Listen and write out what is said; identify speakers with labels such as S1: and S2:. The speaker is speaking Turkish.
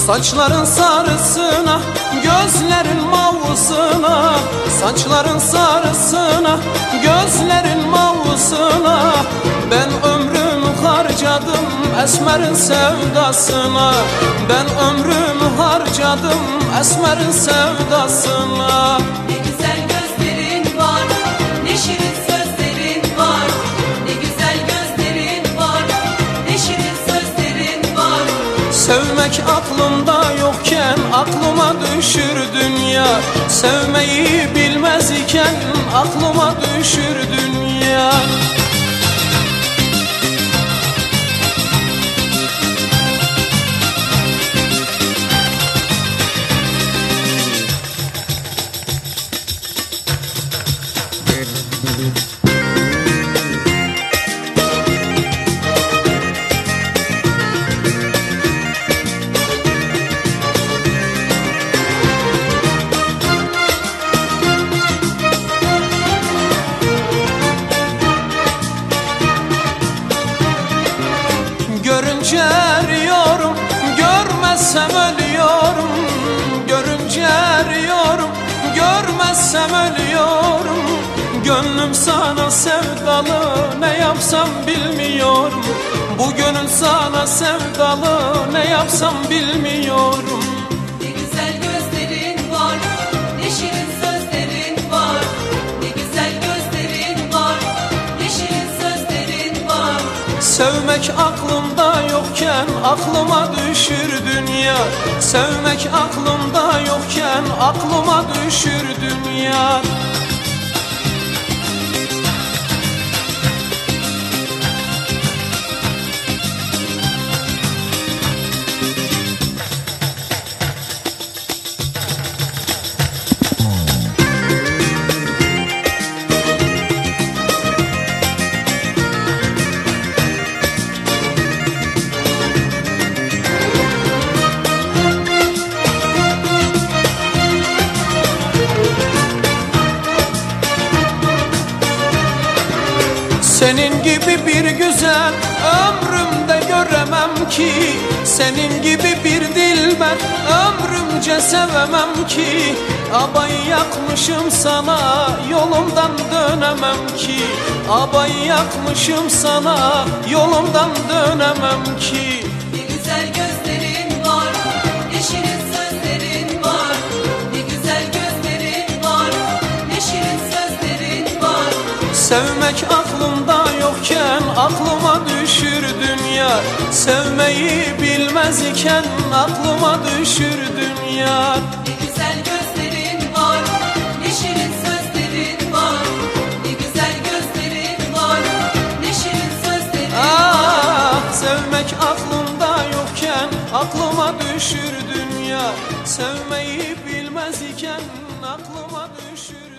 S1: Saçların sarısına, gözlerin mavusuna, saçların sarısına, gözlerin mavusuna, ben ömrümü harcadım esmerin sevdasına, ben ömrümü harcadım esmerin sevdasına.
S2: Ne güzel gözlerin var, ne şirin sözlerin var. Ne güzel gözlerin var, ne şirin sözlerin var.
S1: Sevmek aklımda yokken aklıma düşür dünya, sevmeyi bilmez iken aklıma düşür dünya. Görünce eriyorum, görmezsem ölüyorum. Görünce eriyorum, görmezsem ölüyorum. Gönlüm sana sevdalı, ne yapsam bilmiyorum. Bu gönül sana sevdalı, ne yapsam bilmiyorum.
S2: Ne güzel gözlerin var, ne şirin sözlerin var. Ne güzel gözlerin var, ne şirin sözlerin var.
S1: Sevmek aklımda yokken aklıma düşür dünya, sevmek aklımda yokken aklıma düşür dünya. Senin gibi bir güzel ömrümde göremem ki, senin gibi bir dilber ömrümce sevemem ki. Abayı yakmışım sana, yolumdan dönemem ki. Abayı yakmışım sana, yolumdan dönemem ki.
S2: Ne güzel gözlerin var, ne şirin sözlerin var. Ne güzel gözlerin var, ne şirin sözlerin var.
S1: Sevmek aklımda yokken aklıma düşür dünya, sevmeyi bilmez iken aklıma düşür dünya.
S2: Ne güzel gözlerin var, ne şirin sözlerin var. Ne güzel gözlerin var, ne şirin sözlerin var.
S1: Sevmek aklımda yokken aklıma düşür dünya, sevmeyi bilmez iken aklıma düşür